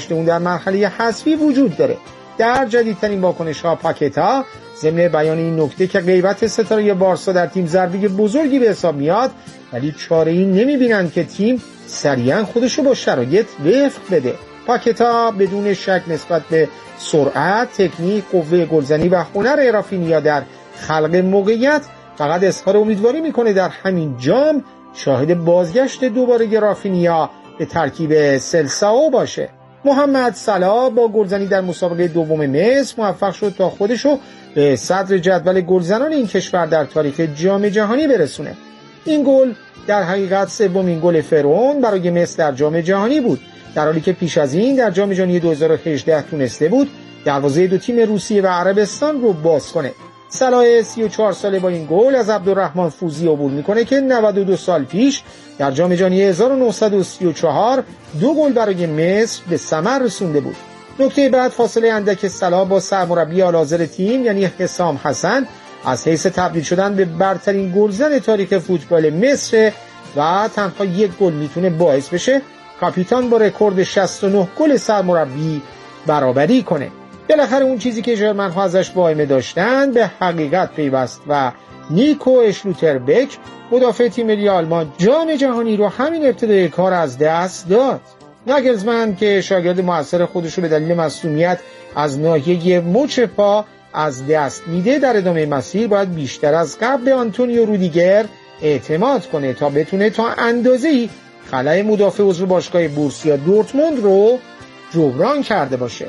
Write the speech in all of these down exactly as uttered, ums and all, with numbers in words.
بازگشت اون در مرحله حذفی وجود داره. در جدیدترین واکنش‌ها پاکتا ضمن بیان این نکته که غیبت ستاره بارسا در تیم ضربه بزرگی به حساب میاد، ولی چاره‌ای نمی‌بینن که تیم سریعا خودشو با شرایط وفق بده. پاکتا بدون شک نسبت به سرعت، تکنیک، قوه گلزنی و هنر رافینیا در خلق موقعیت فقط اظهار امیدواری میکنه در همین جام شاهد بازگشت دوباره رافینیا به ترکیب سلساو باشه. محمد صلاح با گلزنی در مسابقه دوم مصر موفق شد تا خودشو به صدر جدول گلزنان این کشور در تاریخ جام جهانی برسونه. این گل در حقیقت سومین گل فرعون برای مصر در جام جهانی بود، در حالی که پیش از این در جام جهانی دو هزار و هجده تونسته بود دروازه دو تیم روسیه و عربستان رو باز کنه. صلاح سی و چهار ساله با این گل از عبدالرحمن فوزی عبور میکنه که نود و دو سال پیش در جام جهانی هزار و نهصد و سی و چهار دو گل برای مصر به ثمر رسونده بود. نکته بعد فاصله اندک صلاح با سرمربی اعلیحاضر تیم یعنی حسام حسن از حیث تبدیل شدن به برترین گلزن تاریخ فوتبال مصر و تنها یک گل میتونه باعث بشه کاپیتان با رکورد شصت و نه گل سرمربی برابری کنه. بالاخره اون چیزی که ژرمن‌ها ازش واهمه داشتن به حقیقت پیوست و نیکو اشلوتربک مدافع تیم ملی آلمان جام جهانی رو همین ابتدای کار از دست داد. ناگلزمن که شاگرد موثر خودش رو به دلیل مصونیت از ناحیه مچ پا از دست میده، در ادامه مسیر باید بیشتر از قبل به آنتونیو رودیگر اعتماد کنه تا بتونه تا اندازه‌ای خلای مدافع عضو باشگاه بورسیا دورتموند رو جبران کرده باشه.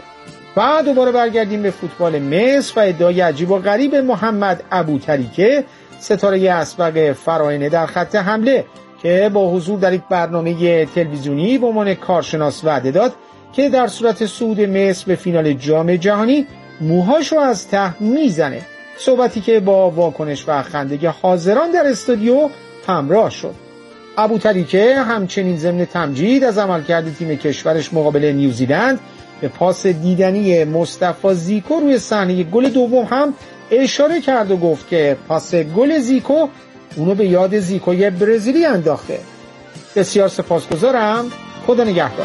و دوباره برگردیم به فوتبال مصر و ادعای عجیب و غریب محمد ابوتریکه ستاره اسبق فراعنه در خط حمله که با حضور در یک برنامه تلویزیونی به عنوان کارشناس وعده داد که در صورت صعود مصر به فینال جام جهانی موهاشو از ته میزنه. صحبتی که با واکنش و خنده حاضران در استودیو همراه شد. ابوتریکه همچنین ضمن تمجید از عملکرد تیم کشورش مقابل نیوزیلند به پاس دیدنی مصطفی زیکو روی صحنه گل دوم هم اشاره کرد و گفت که پاس گل زیکو اونو به یاد زیکوی برزیلی انداخته. بسیار سپاسگزارم. خدا نگهدار.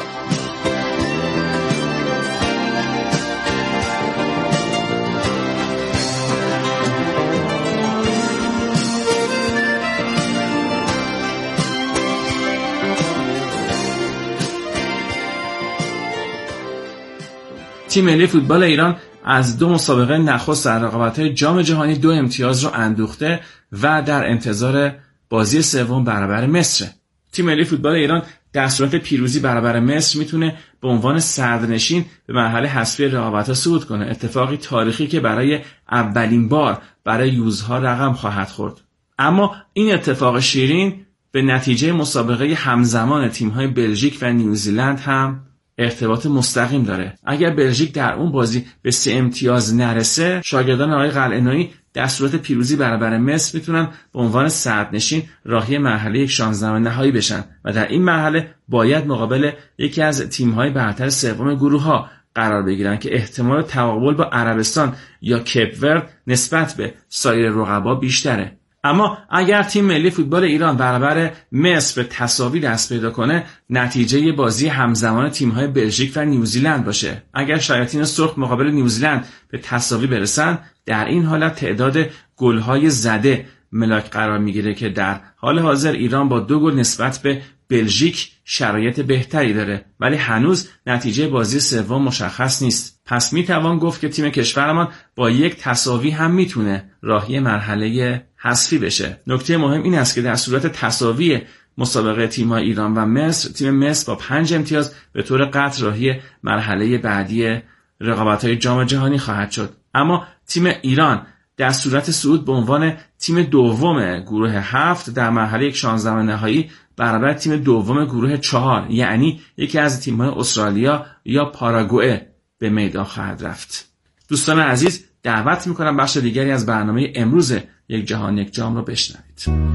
تیم ملی فوتبال ایران از دو مسابقه نخست در رقابت‌های جام جهانی دو امتیاز رو اندوخته و در انتظار بازی سوم برابر مصر. تیم ملی فوتبال ایران در صورت پیروزی برابر مصر میتونه به عنوان صدرنشین به مرحله حذفی رقابت‌ها صعود کنه، اتفاقی تاریخی که برای اولین بار برای یوزها رقم خواهد خورد. اما این اتفاق شیرین به نتیجه مسابقه همزمان تیم‌های بلژیک و نیوزیلند هم ارتباط مستقیم داره. اگر بلژیک در اون بازی به سه امتیاز نرسه، شاگردان آقای قلعه‌نویی در صورت پیروزی برابر مصر میتونن به عنوان صدرنشین راهی مرحله شانزدهم نهایی بشن و در این مرحله باید مقابل یکی از تیم‌های برتر سوم گروه‌ها قرار بگیرن که احتمال تقابل با عربستان یا کیپ ورد نسبت به سایر رقبا بیشتره. اما اگر تیم ملی فوتبال ایران برابر مصر به تساوی دست پیدا کنه، نتیجه بازی همزمان تیم‌های بلژیک و نیوزیلند باشه. اگر شیاطین سرخ مقابل نیوزیلند به تساوی برسن، در این حالت تعداد گل‌های زده ملاک قرار میگیره که در حال حاضر ایران با دو گل نسبت به بلژیک شرایط بهتری داره، ولی هنوز نتیجه بازی سوم مشخص نیست. پس میتوان گفت که تیم کشورمان با یک تساوی هم میتونه راهی مرحله حذفی بشه. نکته مهم این است که در صورت تساوی مسابقه تیم‌های ایران و مصر، تیم مصر با پنج امتیاز به طور قطع راهی مرحله بعدی رقابت‌های جام جهانی خواهد شد. اما تیم ایران در صورت صعود به عنوان تیم دوم گروه هفت در مرحله شانزدهم نهایی برابر تیم دوم گروه چهار، یعنی یکی از تیم‌های استرالیا یا پاراگوئه به میدان خواهد رفت. دوستان عزیز، دعوت می‌کنم بخش دیگری از برنامه امروز یک جهان یک جام رو بشنوید.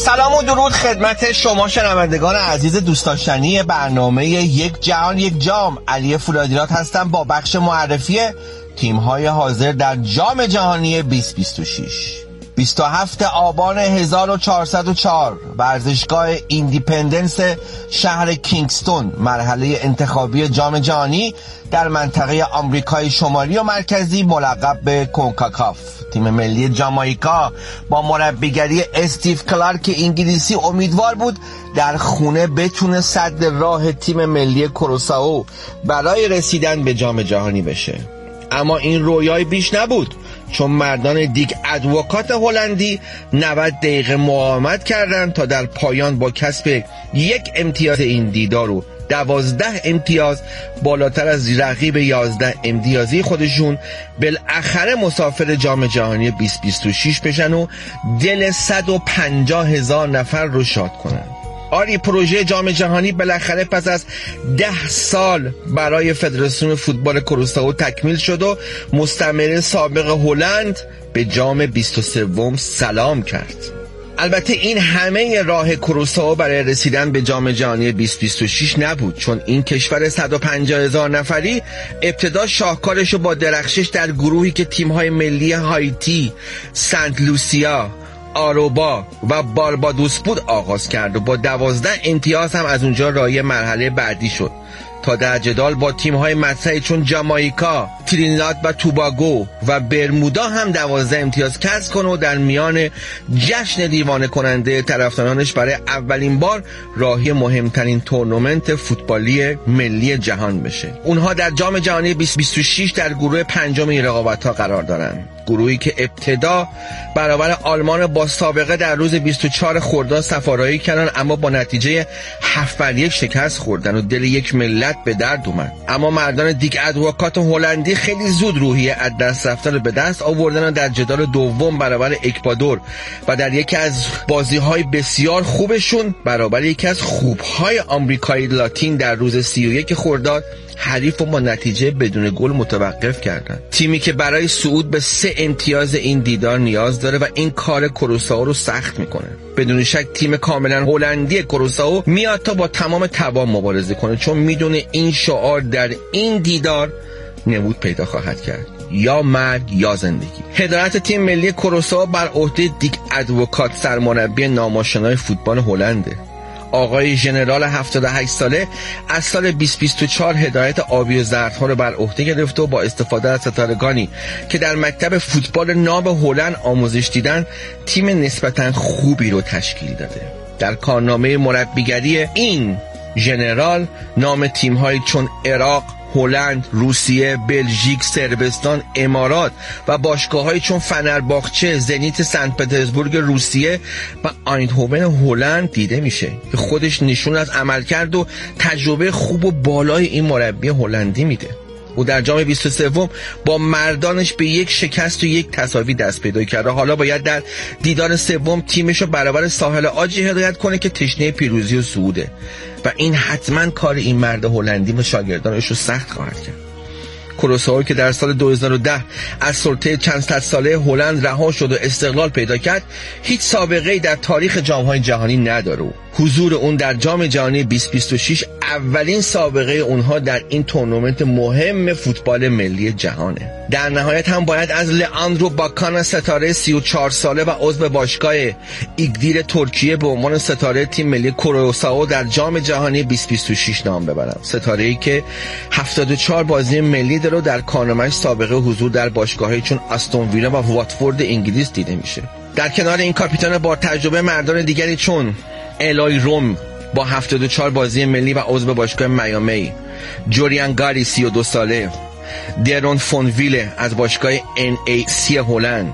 سلام و درود خدمت شما شنوندگان عزیز دوست داشتنی برنامه یک جهان یک جام. علی فولادیرات هستم با بخش معرفی تیم‌های حاضر در جام جهانی بیست بیست و شش. بیست و هفتم آبان هزار و چهارصد و چهار ورزشگاه ایندیپندنس شهر کینگستون مرحله انتخابی جام جهانی در منطقه آمریکای شمالی و مرکزی ملقب به کنکاکاف. تیم ملی جامائیکا با مربیگری استیو کلارک انگلیسی امیدوار بود در خونه بتونه سد راه تیم ملی کوروسائو برای رسیدن به جام جهانی بشه. اما این رویای بیش نبود، چون مردان دیگ ادوکات هلندی نود دقیقه مقاومت کردند تا در پایان با کسب یک امتیاز این دیدار و دوازده امتیاز بالاتر از رقیب یازده امتیازی خودشون بالاخره مسافر جام جهانی بیست بیست و شش بشن و دل صد و پنجاه هزار نفر رو شاد کنن. آری پروژه جام جهانی بالاخره پس از ده سال برای فدراسیون فوتبال کوروسائو تکمیل شد و مستعمره سابق هلند به جام بیست و سه سلام کرد. البته این همه راه کوروسائو برای رسیدن به جام جهانی بیست بیست و شش نبود، چون این کشور صد و پنجاه هزار نفری ابتدا شاهکارش رو با درخشش در گروهی که تیم‌های ملی هایتی، سنت لوسیا، آروبا و باربادوس بود آغاز کرد و با دوازده امتیاز هم از اونجا راهی مرحله بعدی شد تا در جدال با تیم‌های مطرحی چون جامائیکا، ترینیداد و توباگو و برمودا هم دوازده امتیاز کسب کنه و در میان جشن دیوانه کننده طرفدارانش برای اولین بار راهی مهمترین تورنمنت فوتبالی ملی جهان بشه. اونها در جام جهانی بیست بیست و شش در گروه پنجم این رقابت‌ها قرار دارن، گروهی که ابتدا برابر آلمان با سابقه در روز بیست و چهارم خرداد سفارایی کردن، اما با نتیجه هفت بر یک شکست خوردن و دل یک ملت به درد اومد. اما مردان دیگ ادوکات هلندی خیلی زود روحیه از دست رفتن رو به دست آوردن و در جدال دوم برابر اکوادور و در یکی از بازی‌های بسیار خوبشون برابر یکی از خوب‌های آمریکای لاتین در روز سی و یک خرداد حریف رو با نتیجه بدون گل متوقف کردن. تیمی که برای صعود به سه امتیاز این دیدار نیاز داره و این کار کوروسائو رو سخت میکنه. بدون شک تیم کاملا هلندی کوروسائو میاد تا با تمام توان مبارزه کنه، چون میدونه این شعار در این دیدار نمود پیدا خواهد کرد: یا مرگ یا زندگی. هدایت تیم ملی کوروسائو بر عهده دیگ ادوکات سرمربی ناماشنای فوتبال هلنده. آقای ژنرال هفتاد و هشت ساله از سال بیست بیست و چهار هدایت آبی و زردها رو بر عهده گرفته و با استفاده از ستارگانی که در مکتب فوتبال ناب هلند آموزش دیدن تیم نسبتاً خوبی رو تشکیل داده. در کارنامه مربیگری این ژنرال نام تیم‌هایی چون عراق، هلند، روسیه، بلژیک، صربستان، امارات و باشگاه‌هایی چون فنرباغچه، زنیت سنت پترزبورگ روسیه و آیندهوون هلند دیده میشه که خودش نشون از عملکرد و تجربه خوب و بالای این مربی هلندی میده. او در جام بیست و سه با مردانش به یک شکست و یک تساوی دست پیدا کرده. حالا باید در دیدار سوم تیمش رو برابر ساحل عاجی هدایت کنه که تشنه پیروزی و صعوده و این حتما کار این مرد هلندی و شاگردانش رو سخت خواهد کرد. کوروسائو که در سال دو هزار و ده از سلطه چند صد ساله هلند رها شد و استقلال پیدا کرد، هیچ سابقه‌ای در تاریخ جام‌های جهانی نداره. حضور اون در جام جهانی بیست بیست و شش اولین سابقه اونها در این تورنمنت مهم فوتبال ملی جهانه. در نهایت هم باید از لئاندرو باکان ستاره سی و چهار ساله و عضو باشگاه ایگدیر ترکیه به عنوان ستاره تیم ملی کوروسائو در جام جهانی بیست بیست و شش نام ببرم. ستاره‌ای که هفتاد و چهار بازی ملی داره و در کارنامه‌اش سابقه حضور در باشگاه‌های چون استون ویلا و واتفورد انگلیس دیده میشه. در کنار این کاپیتان با تجربه مردان دیگری چون الای روم با هفتاد و چهار بازی ملی و عضو باشگاه میامی، جوریان گاری سی و دو ساله، درون فون ویله از باشگاه ان ای سی هلند،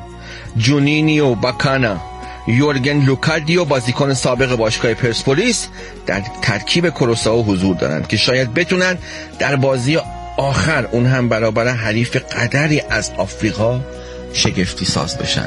جونینیو باکانا، یورگن لوکاردیو بازیکن سابق باشگاه پرسپولیس در ترکیب کوروسائو حضور دارند که شاید بتونن در بازی آخر اون هم برابر حریف قدری از آفریقا شگفتی ساز بشن.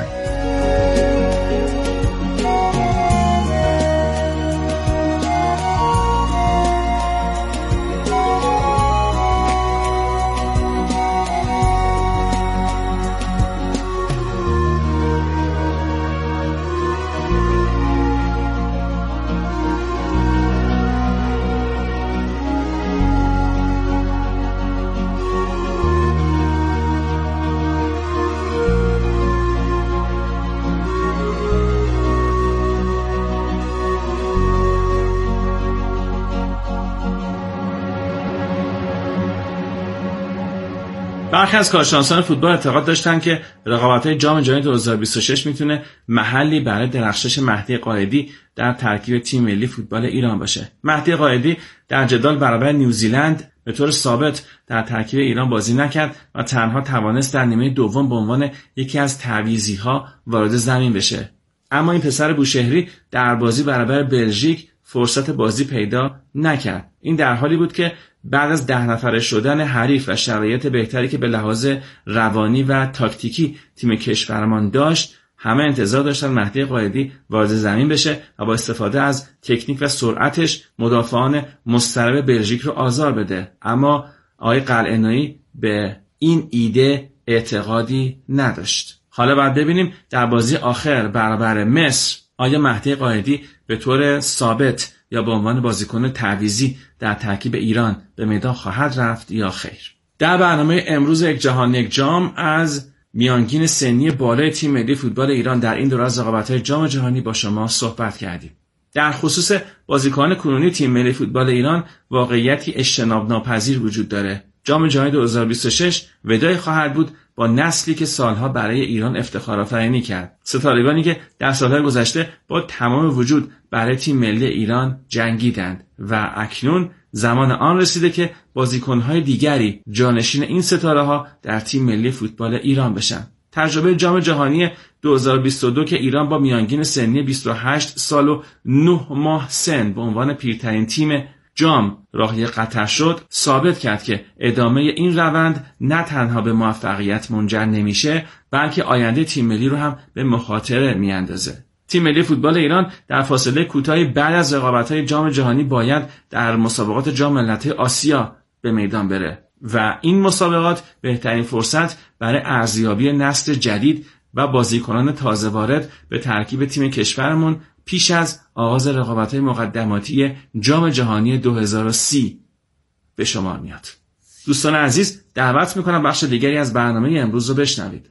برخی از کارشناسان فوتبال اعتقاد داشتند که رقابت‌های جام جهانی دو هزار و بیست و شش میتونه محلی برای درخشش مهدی قائدی در ترکیب تیم ملی فوتبال ایران باشه. مهدی قائدی در جدال برابر نیوزیلند به طور ثابت در ترکیب ایران بازی نکرد و تنها توانست در نیمه دوم به عنوان یکی از تعویضی‌ها وارد زمین بشه. اما این پسر بوشهری در بازی برابر بلژیک فرصت بازی پیدا نکرد. این در حالی بود که بعد از ده نفره شدن حریف و شرایط بهتری که به لحاظ روانی و تاکتیکی تیم کشورمان داشت، همه انتظار داشتن مهدی قائدی وارد زمین بشه و با استفاده از تکنیک و سرعتش مدافعان مضطرب بلژیک رو آزار بده. اما آقای قلعه‌نویی به این ایده اعتقادی نداشت. حالا باید ببینیم در بازی آخر برابر مصر آیا مهدی قائدی به طور ثابت یا به عنوان بازیکن تعویضی در ترکیب ایران به میدان خواهد رفت یا خیر. در برنامه امروز یک جهان یک جام از میانگین سنی بالای تیم ملی فوتبال ایران در این دوره از رقابت‌های جام جهانی با شما صحبت کردیم. در خصوص بازیکنان کنونی تیم ملی فوتبال ایران واقعیتی اجتناب ناپذیر وجود داره. جام جهانی دو هزار و بیست و شش وداعی خواهد بود با نسلی که سالها برای ایران افتخار آفرینی کرد. ستارگانی که در سالهای گذشته با تمام وجود برای تیم ملی ایران جنگیدند و اکنون زمان آن رسیده که بازیکن‌های دیگری جانشین این ستاره‌ها در تیم ملی فوتبال ایران بشن. تجربه جام جهانی دو هزار و بیست و دو که ایران با میانگین سنی بیست و هشت سال و نه ماه سن به عنوان پیرترین تیم جام راهی قطر شد ثابت کرد که ادامه این روند نه تنها به موفقیت منجر نمیشه بلکه آینده تیم ملی رو هم به مخاطره میاندازه. تیم ملی فوتبال ایران در فاصله کوتاهی بعد از رقابت‌های جام جهانی باید در مسابقات جام ملت‌های آسیا به میدان بره و این مسابقات بهترین فرصت برای ارزیابی نسل جدید و بازیکنان تازه وارد به ترکیب تیم کشورمون پیش از آغاز رقابت‌های مقدماتی جام جهانی دو هزار و سی به شمار میاد. دوستان عزیز، دعوت میکنم بخش دیگری از برنامه امروز رو بشنوید.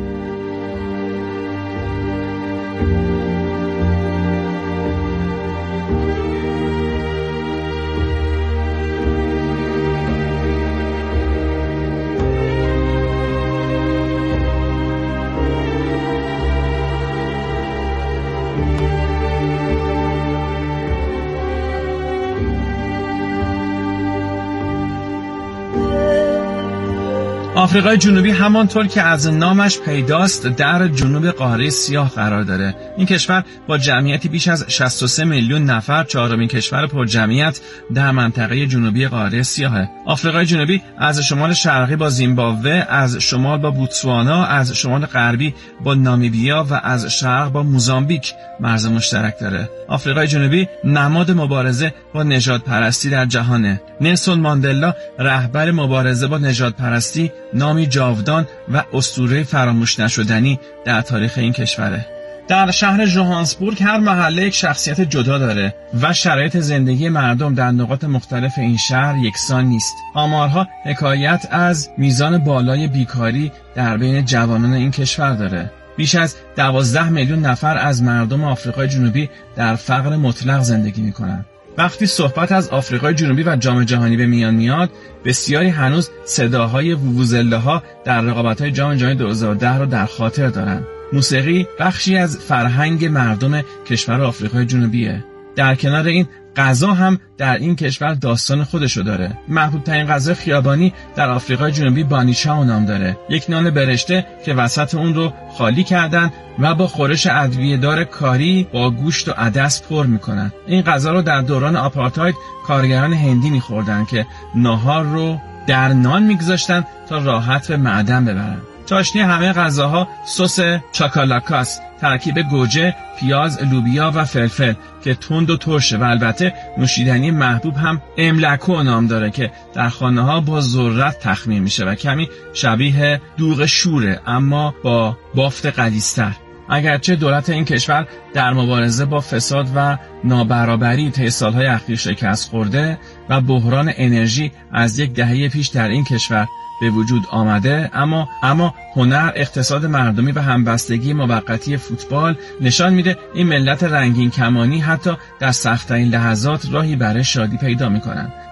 آفریقای جنوبی همانطور که از نامش پیداست در جنوب قاره سیاه قرار داره. این کشور با جمعیتی بیش از شصت و سه میلیون نفر چهارمین کشور پرجمعیت در منطقه جنوبی قاره سیاهه. آفریقای جنوبی از شمال شرقی با زیمبابوه، از شمال با بوتسوانا، از شمال غربی با نامیبیا و از شرق با موزامبیک مرز مشترک داره. آفریقای جنوبی نماد مبارزه با نژادپرستی در جهانه. نلسون ماندلا رهبر مبارزه با نژادپرستی نامی جاودان و اسطوره فراموش نشدنی در تاریخ این کشوره. در شهر ژوهانسبورگ هر محله یک شخصیت جدا داره و شرایط زندگی مردم در نقاط مختلف این شهر یکسان نیست. آمارها حکایت از میزان بالای بیکاری در بین جوانان این کشور داره. بیش از دوازده میلیون نفر از مردم آفریقای جنوبی در فقر مطلق زندگی میکنن. وقتی صحبت از آفریقای جنوبی و جام جهانی به میان میاد، بسیاری هنوز صداهای وووزله‌ها در رقابت‌های جام جهانی دو هزار و ده رو در خاطر دارن. موسیقی بخشی از فرهنگ مردم کشور آفریقای جنوبیه. در کنار این غذا هم در این کشور داستان خودشو داره. محبوب ترین غذا خیابانی در آفریقای جنوبی بانیچاو نام داره. یک نان برشته که وسط اون رو خالی کردن و با خورش ادویه‌دار کاری با گوشت و عدس پر میکنن. این غذا رو در دوران آپارتاید کارگران هندی میخوردن که ناهار رو در نان میگذاشتن تا راحت به معدن ببرن. چاشنی همه غذاها سس چاکالاکاس، ترکیب گوجه، پیاز، لوبیا و فلفل که تند و ترشه و البته نوشیدنی محبوب هم املکو نام داره که در خانه‌ها با ذرت تخمیر میشه و کمی شبیه دوغ شوره اما با بافت غلیظ‌تر. اگرچه دولت این کشور در مبارزه با فساد و نابرابری طی سالهای اخیر شکست خورده و بحران انرژی از یک دهه پیش در این کشور به وجود آمده، اما اما هنر، اقتصاد مردمی و همبستگی موقتی فوتبال نشان میده این ملت رنگین کمانی حتی در سخت‌ترین لحظات راهی برای شادی پیدا میکنن.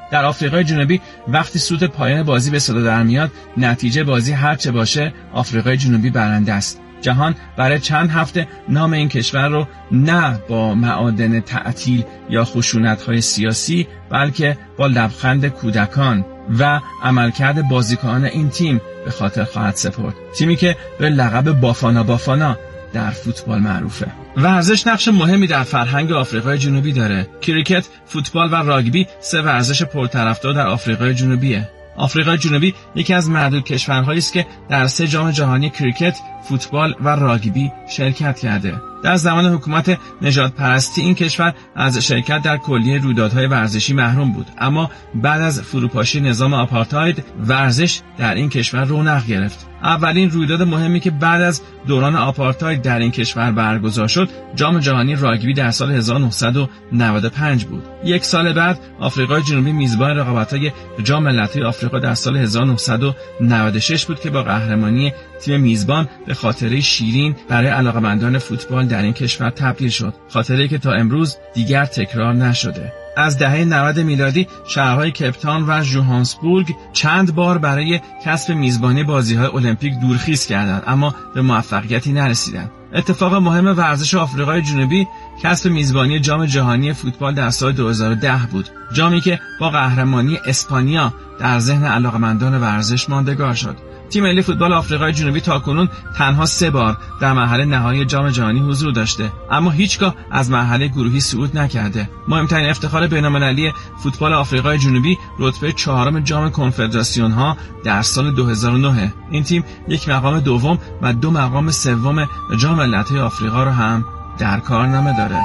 در آفریقای جنوبی وقتی سوت پایان بازی به صدا در میاد، نتیجه بازی هر چه باشه آفریقای جنوبی برنده است. جهان برای چند هفته نام این کشور رو نه با معادن تعطیل یا خشونت‌های سیاسی، بلکه با لبخند کودکان و عملکرد بازیکنان این تیم به خاطر خواهد سپرد. تیمی که به لقب بافانا بافانا در فوتبال معروفه. ورزش نقش مهمی در فرهنگ آفریقای جنوبی داره. کریکت، فوتبال و راگبی سه ورزش پرطرفدار در آفریقای جنوبیه. آفریقای جنوبی یکی از معدود کشورهایی است که در سه جام جهانی کریکت، فوتبال و راگبی شرکت کرده. در زمان حکومت نژادپرستی این کشور از شرکت در کلیه رویدادهای ورزشی محروم بود، اما بعد از فروپاشی نظام آپارتاید ورزش در این کشور رونق گرفت. اولین رویداد مهمی که بعد از دوران آپارتاید در این کشور برگزار شد، جام جهانی راگبی در سال هزار و نهصد و نود و پنج بود. یک سال بعد آفریقای جنوبی میزبان رقابت‌های جام ملت‌های آفریقا در سال هزار و نهصد و نود و شش بود که با قهرمانی تیم میزبان به خاطره شیرین برای علاقه‌مندان فوتبال در این کشور تبدیل شد. خاطره‌ای که تا امروز دیگر تکرار نشده. از دهه نود میلادی شهرهای کیپتاون و ژوهانسبورگ چند بار برای کسب میزبانی بازی‌های المپیک دورخیز کردند، اما به موفقیتی نرسیدند. اتفاق مهم ورزش آفریقای جنوبی کسب میزبانی جام جهانی فوتبال در سال دو هزار و ده بود، جامی که با قهرمانی اسپانیا در ذهن علاقه‌مندان ورزش ماندگار شد. تیم ملی فوتبال آفریقای جنوبی تاکنون تنها سه بار در مرحله نهایی جام جهانی حضور داشته، اما هیچگاه از مرحله گروهی صعود نکرده. مهمترین افتخار بین‌المللی فوتبال آفریقای جنوبی رتبه چهارم جام کنفدراسیون‌ها در سال دو هزار و نه. این تیم یک مقام دوم و دو مقام سوم جام ملت‌های آفریقا را هم در کارنامه داره.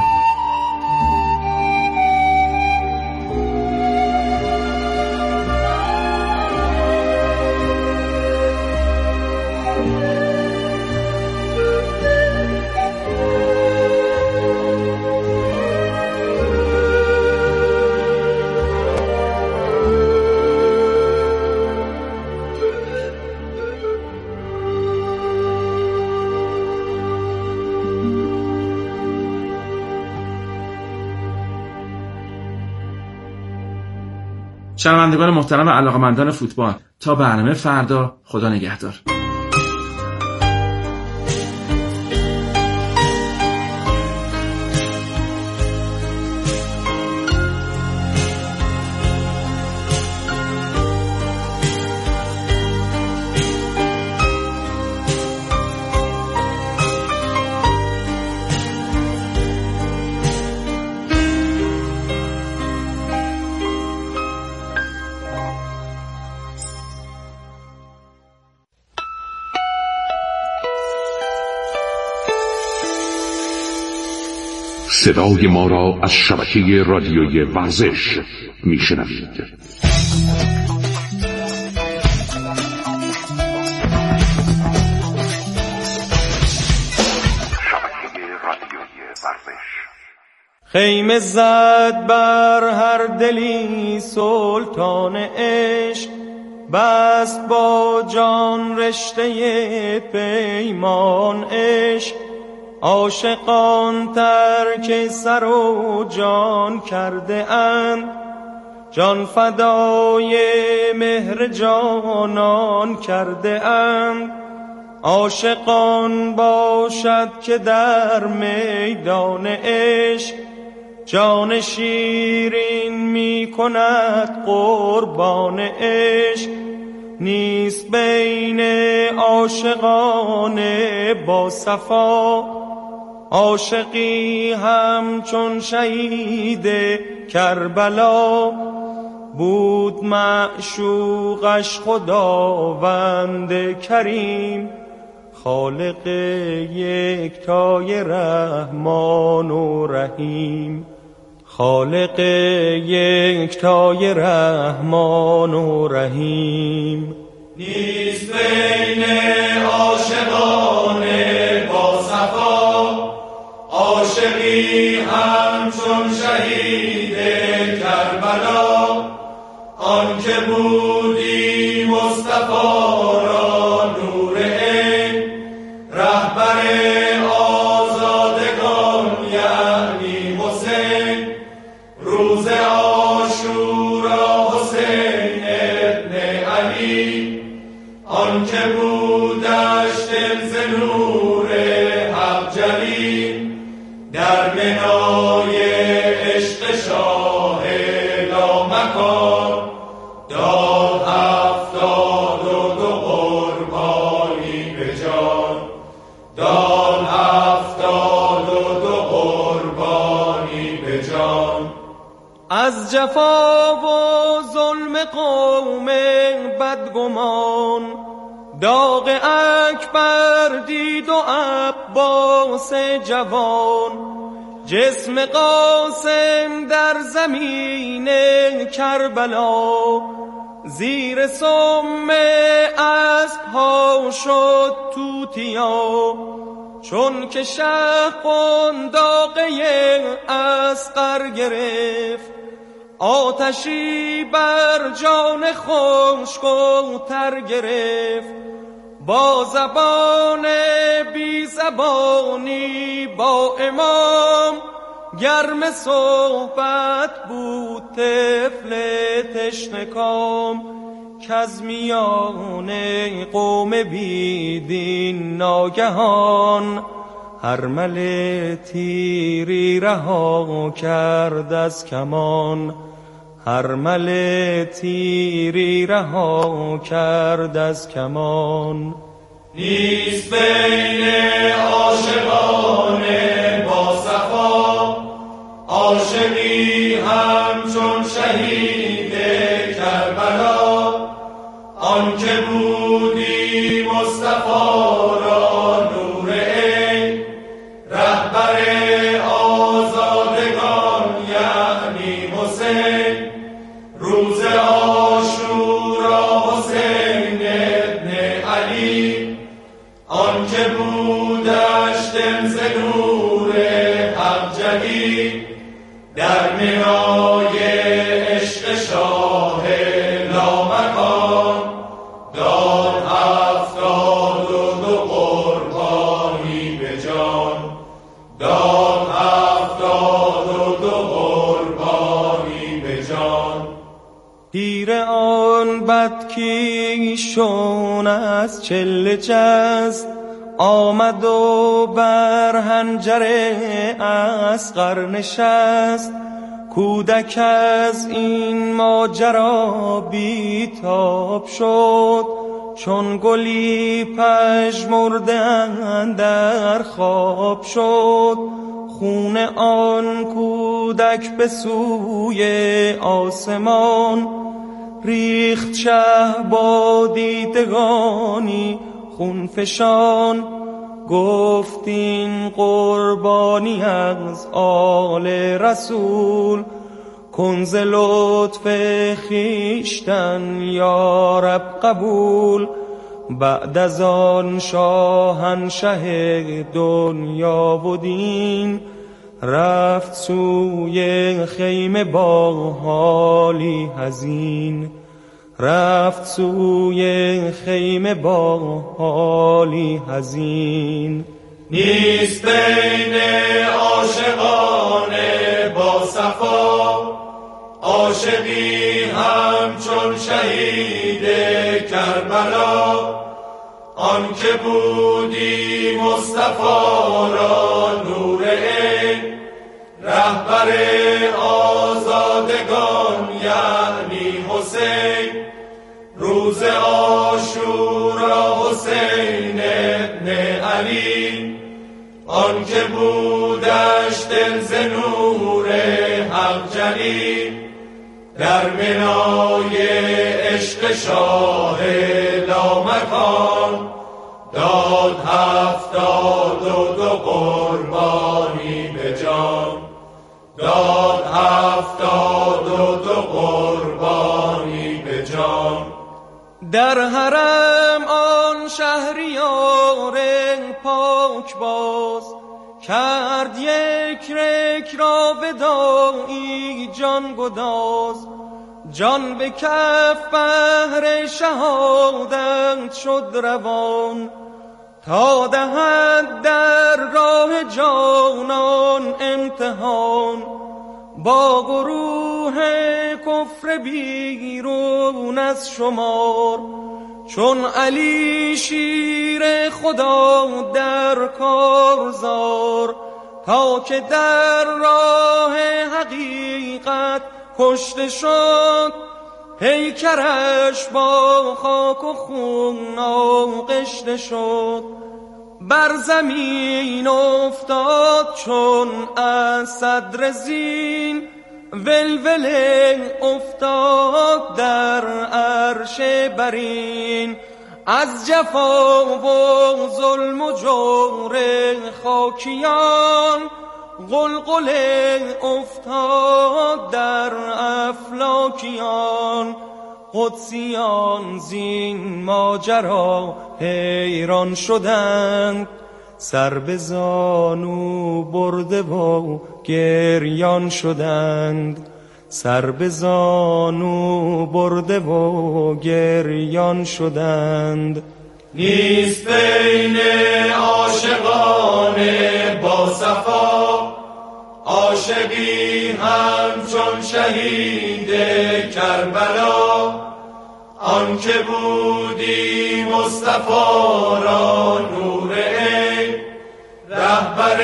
شنوندگان محترم و علاقه‌مندان فوتبال، تا برنامه فردا، خدا نگهدار. صدای ما را از شبکه رادیوی ورزش میشنوید. شبکه رادیوی ورزش. خیمه زد بر هر دلی سلطان عشق، بست با جان رشته پیمان عشق. عاشقان ترک سر و جان کرده اند، جان فدای مهر جانان کرده اند. عاشقان باشد که در میدان عشق، جان شیرین می کند قربان عشق. نیست بین عاشقان با صفا، عاشقی همچون شهید کربلا. بود معشوقش خداوند کریم، خالق یکتای رحمان و رحیم. خالق یکتای رحمان و رحیم. نیست بین عاشقان با صفا، عاشقی همچون شهید کربلا. آن که بودی مصطفی را نور عین، رهبر آزادگان یعنی حسین. روز عاشورا آن که بودش دل ز نور حق جلی، در منای عشق شاه لامکان، داد هفتاد و دو قربانی به جان، داد هفتاد و دو قربانی به جان. از جفا و ظلم قوم بدگمان، داغ اکبر دید و عباس جوان، جسم قاسم در زمین کربلا، زیر سم اسب‌ها شد توتیا، چون که شه قنداقه اصغر گرفت، آتشی بر جان خشک و تر گرفت، با زبان بی زبانی با امام، گرم صحبت بود طفل تشنکام، کز میان قوم بیدین ناگهان، هرمل تیری رها کرد از کمان، هرمل تیری رها کرد از کمان. نیست بین عاشقان با صفا، عاشقی همچون شهید کربلا، آن که بودی مصطفی را نور عین، رهبر آزادگان یعنی حسین، روز عاشورا حسین ابن علی، آن که بودش دل ز نور حق جلی، در منای عشق شاه لامکان، داد هفتاد و دو قربانی به جان، داد هفتاد و دو قربانی به جان. تیر آن بدکیشون از چله جست، آمد و بر حنجر اصغر نشست، کودک از این ماجرا بیتاب شد، چون گلی پژمرده اندر خواب شد، خون آن کودک به سوی آسمان، ریخت شه با دیدگانی خون فشان، گفت این قربانی از آل رسول، کن ز لطف خویشتن یا رب قبول، بعد از آن شاهنشه دنیا و دین، رفت سوی خیمه با حالی حزین، رفت سوی خیمه با حالی حزین. نیست بین عاشقان با صفا، عاشقی همچون شهید کربلا، آن که بودی مصطفی را نور عین، رهبر آزادگان یعنی حسین، روز عاشورا حسین ابن علی، آن که بودش دل ز نور حق جلی، در منای عشق شاه لامکان، داد هفتاد و دو قربانی به جان، داد هفتاد و دو قربانی به جان. در حرم آن شهریار پاک باز، کرد یک رک را وداعی جان گداز، جان به کف بهر شهادت شد روان، تا دهد در راه جانان امتحان، با گروه کفر بیرون از شمار، چون علی شیر خدا در کارزار، تا که در راه حقیقت کشته شد. پیکرش با خاک و خون آغشته شد، بر زمین افتاد چون از صدر زین. ولوله افتاد در عرش برین، از جفا و ظلم و جور خاکیان. غلغله افتاد در افلاکیان، قدسیان زین ماجرا حیران شدند. سر به زانو برده و گریان شدند، سر به زانو برده و گریان شدند. نیست بین عاشقان با صفا، عاشقی همچون شهید کربلا. آن که بودی مصطفی را نور عین، رهبر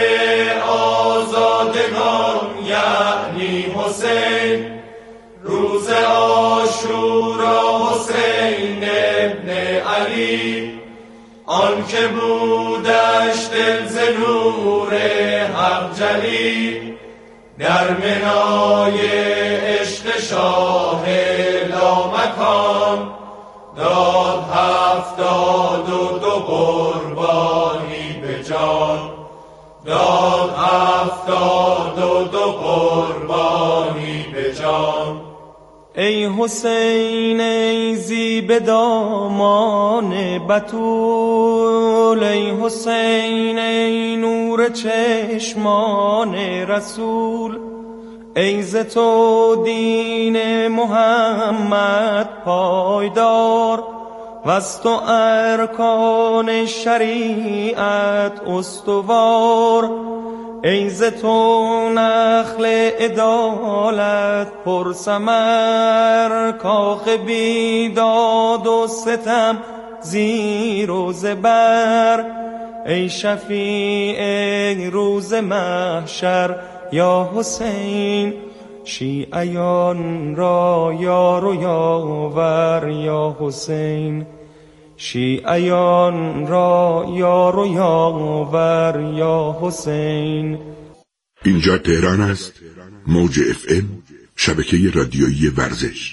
آزادگان یعنی حسین. روز عاشورا حسین ابن علی، آن که بودش دل ز نور حق جلی. در منای عشق شاه لامکان، داد هفتاد و دو قربانی به جان. داد هفتاد و دو قربانی به جان. ای حسین ای زیب دامان بتول، ای حسین ای نور چشمان رسول. ای ز تو دین محمد پایدار، وز تو ارکان شریعت استوار. ای ز تو نخل عدالت پر ثمر، کاخ بیداد و ستم زیر و زبر. ای شفیع روز محشر یا حسین، شیعیان را یار و یاور یا حسین. شیعیان را یار و یاور یا حسین. اینجا تهران است، موج اف ام، شبکه رادیویی ورزش.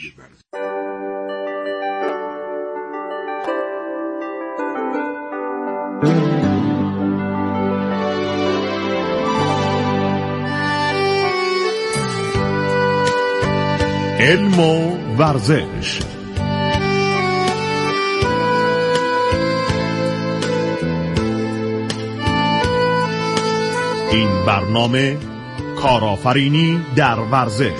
علم و ورزش. این برنامه کارآفرینی در ورزش.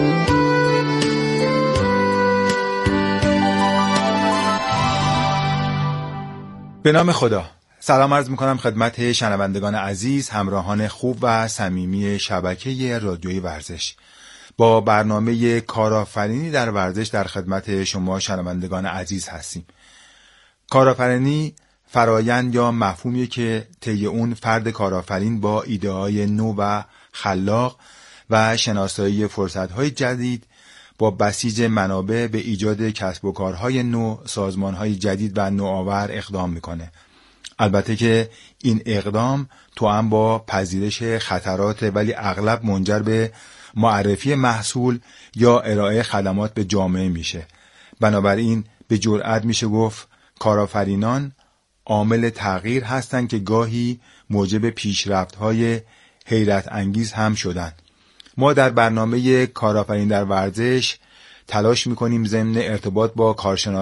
به نام خدا. سلام عرض میکنم خدمت شنوندگان عزیز، همراهان خوب و صمیمی شبکه رادیویی ورزش. با برنامه کارآفرینی در ورزش در خدمت شما شنوندگان عزیز هستیم. کارآفرینی فرایند یا مفهومی که طی اون فرد کارآفرین با ایده‌های نو و خلاق و شناسایی فرصت‌های جدید با بسیج منابع به ایجاد کسب و کارهای نو، سازمان‌های جدید و نوآور اقدام میکنه. البته که این اقدام توأم با پذیرش خطرات، ولی اغلب منجر به معرفی محصول یا ارائه خدمات به جامعه میشه. بنابراین به جرئت میشه گفت کارآفرینان عامل تغییر هستند که گاهی موجب پیشرفت‌های حیرت انگیز هم شدن. ما در برنامه کارآفرین در ورزش تلاش میکنیم ضمن ارتباط با کارشناسان